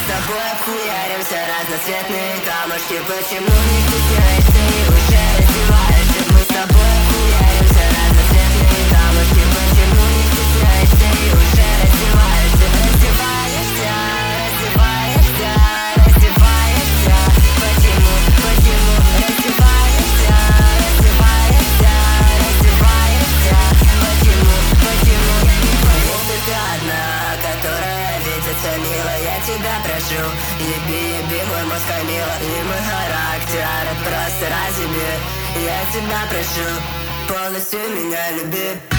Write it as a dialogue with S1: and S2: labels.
S1: тобой обхуяримся, разноцветные камушки. Почему не стесняешься и уже раздеваешься? Мы с тобой обхуяримся, разноцветные камушки. Почему не стесняешься и уже раздеваешься? Раздеваешься, раздеваешься, раздеваешься. Почему раздеваешься, раздеваешься, раздеваешься? Почему я не понял? Если ты одна, которая видится мило, я тебя прошу, еби, мой мозг мило. И мой характер просто разъеби. Я тебя прошу, полностью меня люби.